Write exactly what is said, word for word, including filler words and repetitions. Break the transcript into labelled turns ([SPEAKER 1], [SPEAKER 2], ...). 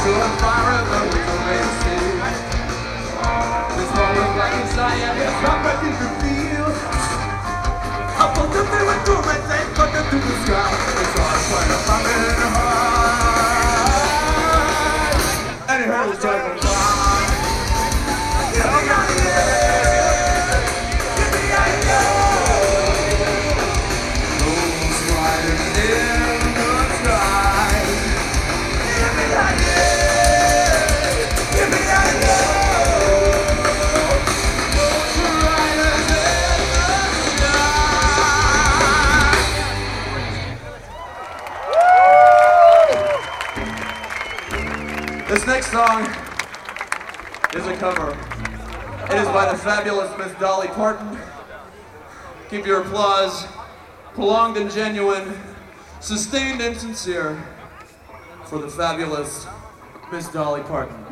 [SPEAKER 1] to a fire that we can really see. This moment like inside, and it's something you can feel. I put the thing with two red things, cut them to the sky. It's all trying to find it in the heart. And it hurts to the fire. Yeah, yeah, yeah. Give me a yeah. Those riding in the sky. Give me a yeah. Give me a yeah. Those riding in the sky. This next song is a cover. It is by the fabulous Miss Dolly Parton. Keep your applause prolonged and genuine, sustained and sincere for the fabulous Miss Dolly Parton.